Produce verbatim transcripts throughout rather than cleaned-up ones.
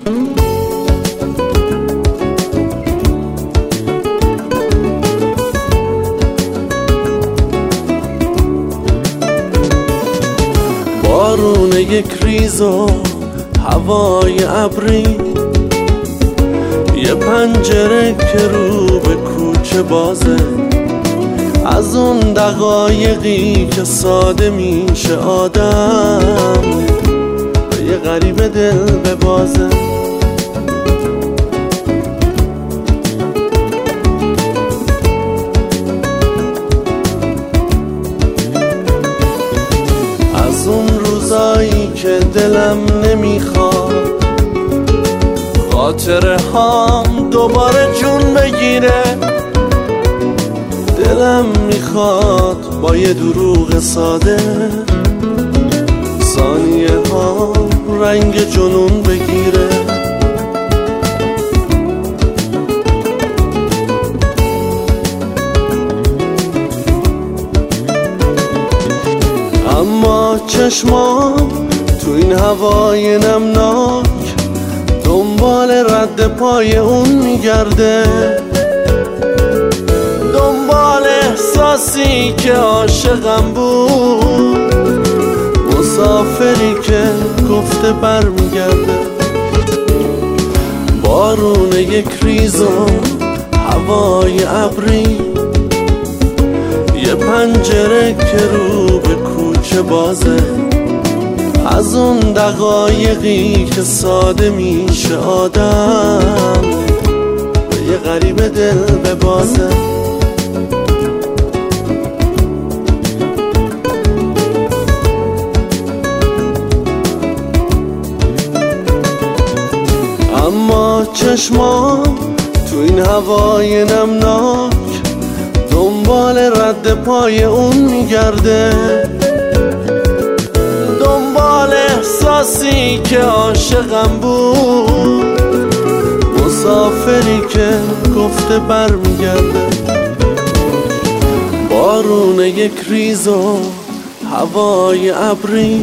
بارون یک ریز و هوای ابری، یه پنجره که رو به کوچه بازه، از اون دقایقی که ساده میشه آدم به یه غریب دل ببازه. از اون روزایی که دلم نمیخواد خاطره هام دوباره جون بگیره، دلم میخواد با یه دروغ ساده ثانیه ها رنگ جنون بگیره. اما چشمام تو این هوای نمناک دنبال رد پای اون میگرده، دنبال احساسی که عاشقم بود، مسافری که گفته بر میگرده. بارون یک ریز و هوای ابری، یه پنجره که رو به کوچه بازه، از اون دقایقی که ساده میشه آدم به یه غریب دل ببازه. اما چشمام تو این هوای نمناک دنبال رد پای اون میگرده، دنبال احساسی که عاشقم بود، مسافری که گفته بر میگرده. بارون یک ریز و هوای ابری،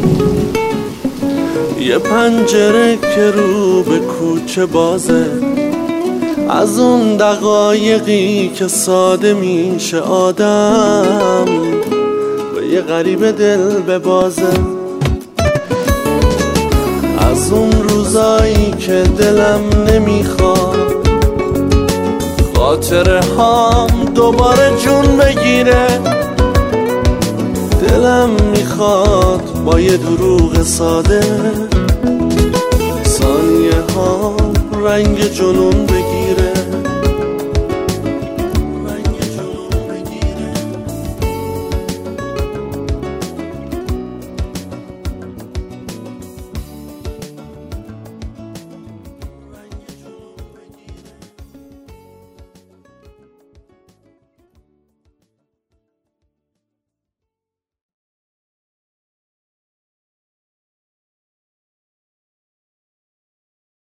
یه پنجره که رو به کوچه بازه، از اون دقایقی که ساده میشه آدم به یه غریب دل ببازه. از اون روزایی که دلم نمیخواد خاطره هام دوباره جون بگیره، دلم میخواد با یه دروغ ساده ثانیه ها رنگ جنون بگیره.